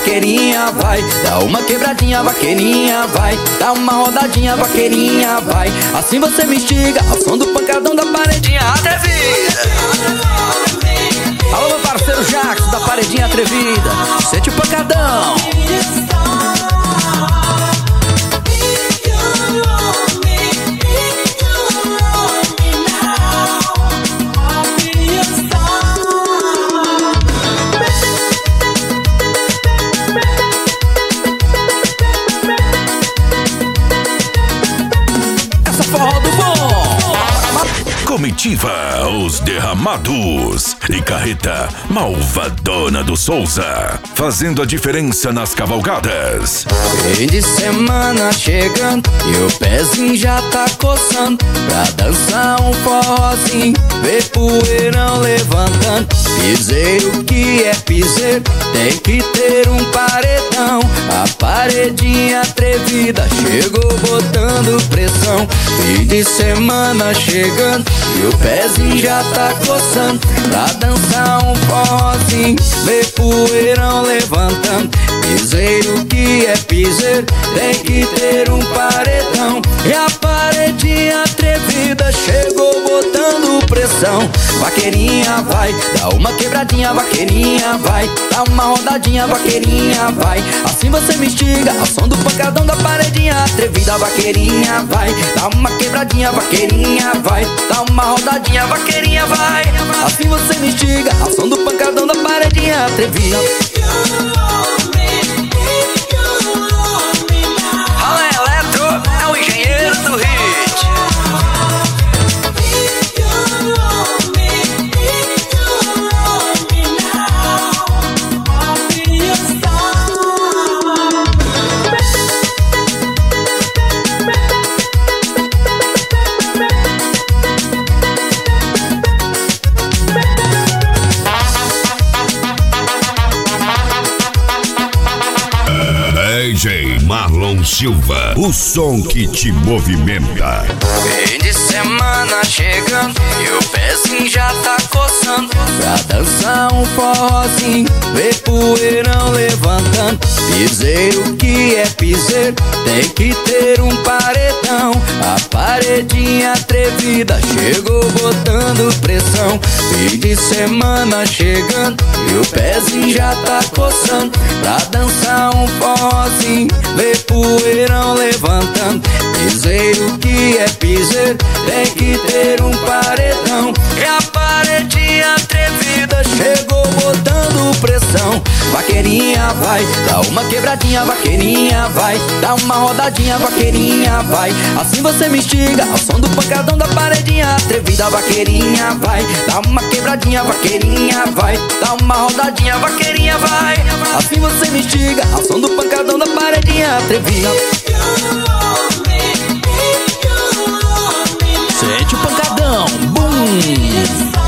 vaqueirinha, vai. Dá uma quebradinha, vaqueirinha, vai. Dá uma rodadinha, vaqueirinha, vai. Assim você me instiga ao som do pancadão da paredinha atrevida. Alô, meu parceiro Jackson da paredinha atrevida. Sente o pancadão. Comitiva Os Derramados e Carreta Malvadona do Souza, fazendo a diferença nas cavalgadas. Fim de semana chegando e o pezinho já tá coçando pra dançar um forrozinho, ver poeirão levantando. Piseiro que é piseiro, tem que ter um paredão. A paredinha atrevida chegou botando pressão. Fim de semana chegando e o pezinho já tá coçando pra dançar um forrozinho, ver poeirão levantando. Piseiro que é piseiro, tem que ter um paredão. E a paredinha atrevida chegou botando pressão. Vaqueirinha vai, dá uma quebradinha, vaqueirinha vai. Dá uma rodadinha, vaqueirinha vai. Assim você me instiga ao som do pancadão da paredinha atrevida. Vaqueirinha vai, dá uma quebradinha, vaqueirinha vai. Dá uma rodadinha, vaqueirinha vai. Assim você me instiga ao som do pancadão da paredinha atrevida. Fala Eletro, é o engenheiro do hit. DJ Marlon Silva, o som que te movimenta. Fim de semana chegando e o pezinho já tá coçando pra dançar um forrozinho, ver poeirão levantando. Piseiro que é piseiro, tem que ter um paredão. A paredinha atrevida chegou botando pressão. Fim de semana chegando e o pezinho já tá coçando pra dançar um forrozinho, ver poeirão levantando. Piseiro que é piseiro, tem que ter um paredão. E a paredinha atrevida chegou botando pressão. Vaqueirinha vai, dá uma quebradinha, vaqueirinha vai. Dá uma rodadinha, vaqueirinha vai. Assim você me instiga ao som do pancadão da paredinha atrevida. Vaqueirinha vai, dá uma quebradinha, vaqueirinha vai. Dá uma rodadinha, vaqueirinha vai. Assim você me instiga ao som do pancadão da paredinha atrevida. Sente o pancadão, bum!